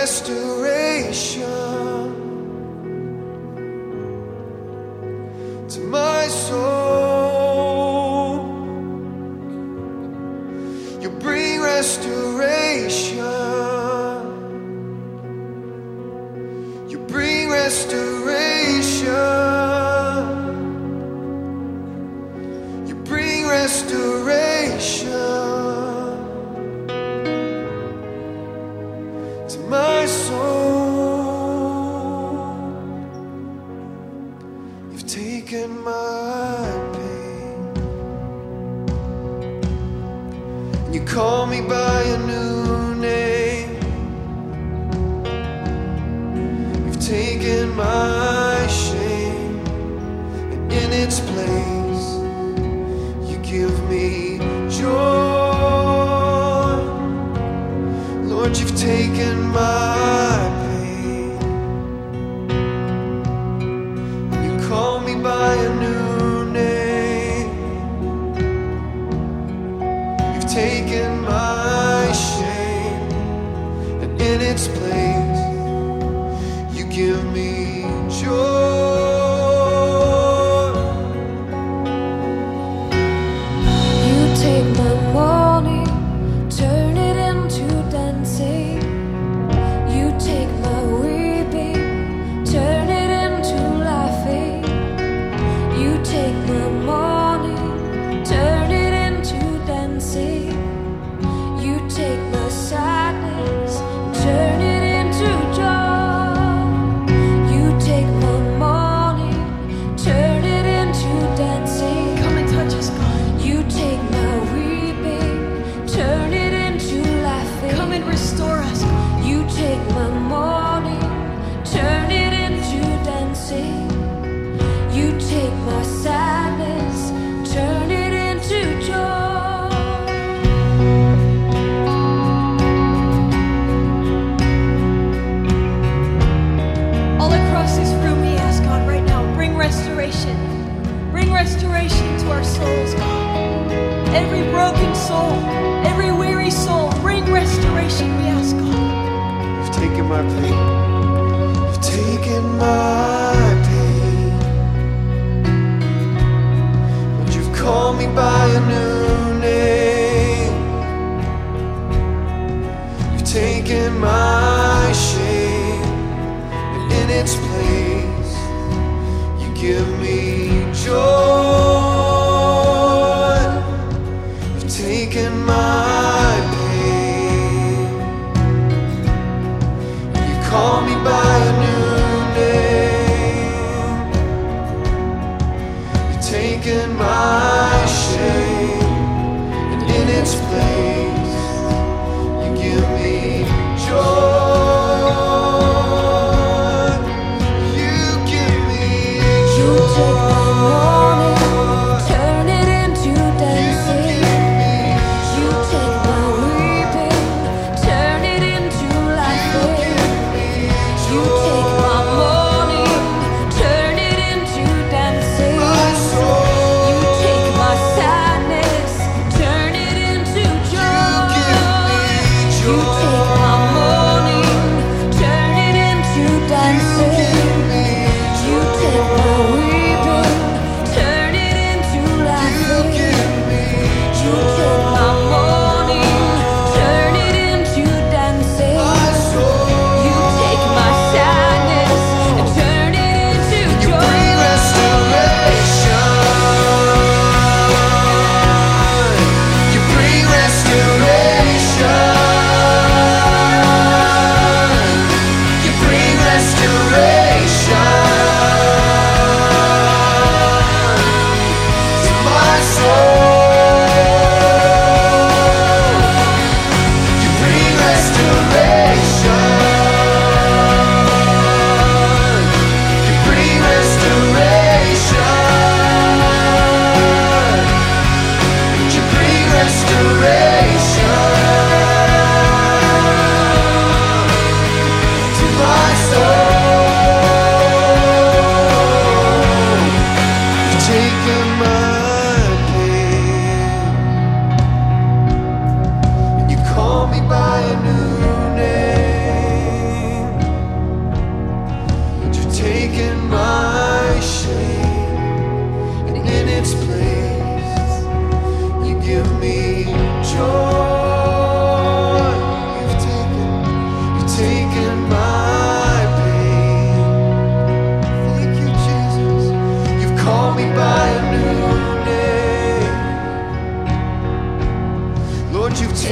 restoration to my soul. You bring restoration. You bring restoration. You bring restoration to my soul. You've taken my pain and you call me by a new name. You've taken my shame and in its place you give me joy. Lord, you've taken my pain. You call me by a new name. You've taken my shame, and in its place, you give me joy. You take my morning, turn it into dancing. You take my weeping, turn it into laughing. You take my morning, turn it into dancing. You take my sadness, turn it into joy. You take my morning, turn it into dancing. Come and touch us, God. You take my weeping, turn it into laughing. Come and restore us, God. You take my mourning, turn it into dancing. You take my sadness, turn it into joy. All across this room, we ask God right now, bring restoration. Bring restoration to our souls, God. Every broken soul, every weary soul, bring restoration, we ask God. You've taken my pain. You've taken my pain. And you've called me by a new name. You've taken my shame, and in its place, you give me joy. You've taken my pain. You call me by a new name. You've taken my shame, and in its place, you give me joy. You give me You take my joy. morning,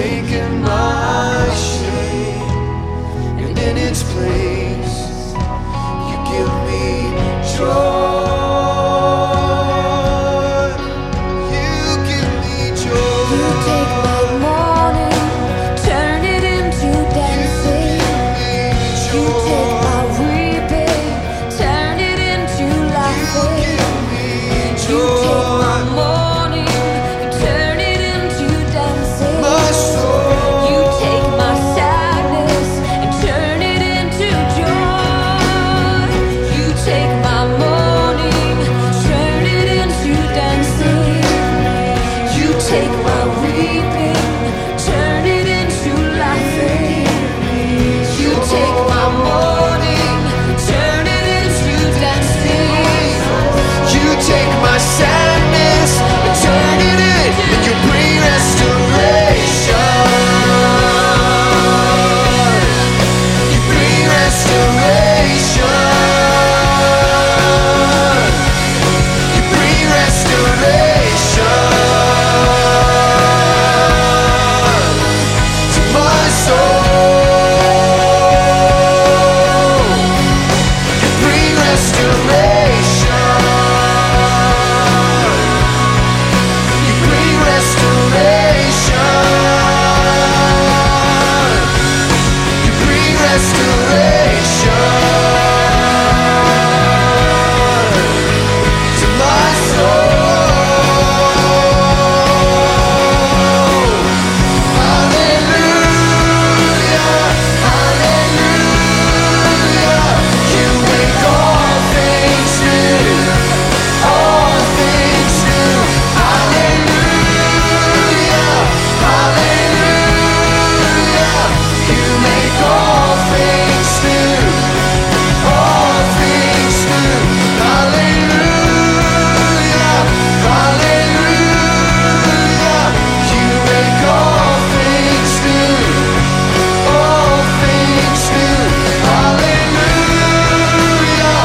taken my shame, and in its place, you give me joy. You give me joy. You take my mourning, turn it into dancing. You take my weeping, turn it into laughing. You take my mourning, turn it into dancing. My soul. You take my sadness and turn it into joy. You take my mourning, turn it into dancing. You take my weeping, turn it into laughing. You take my mourning, turn it into dancing. You take my sadness and turn it in, and you bring restoration. You bring restoration. You bring restoration to my soul. You bring restoration. You bring restoration. You bring restoration to my soul. Hallelujah, hallelujah. You make all things new. All things new. Hallelujah, hallelujah. You make all things new. All things new. Hallelujah, hallelujah. You make all things new. All things new. Hallelujah,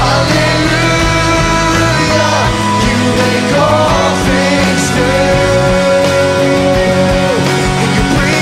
hallelujah. You make all things new. And you bring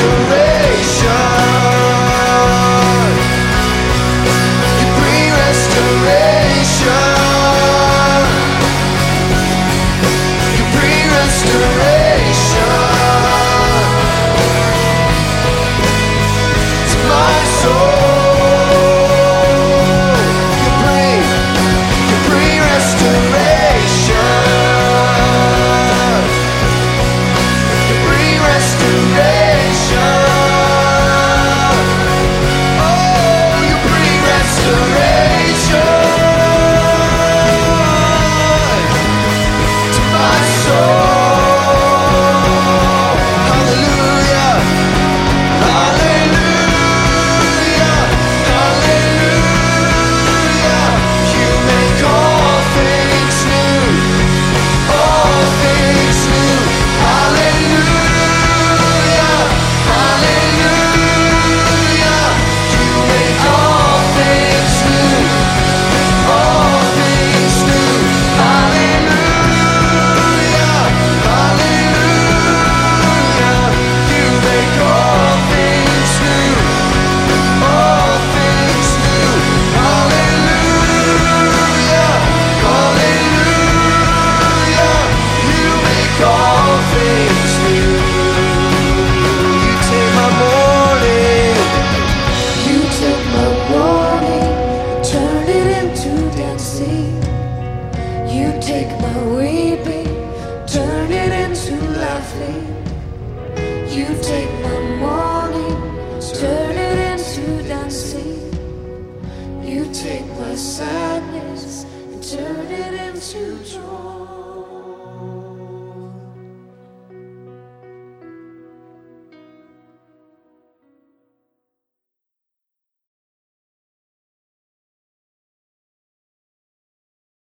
restoration. You bring restoration. You bring restoration to my soul. You bring restoration. You bring restoration. Oh, you bring restoration to my soul. Hallelujah, hallelujah, hallelujah. You make all things new. All things new. Hallelujah, hallelujah. You make all things new. All things new. Hallelujah, hallelujah. You make all things new. All things new. Hallelujah, hallelujah. You make all things new. You take my mourning. You take my mourning, turn it into dancing. You take my weeping, turn it into laughing. You take my mourning, turn it into dancing. You take my sadness and turn it into joy.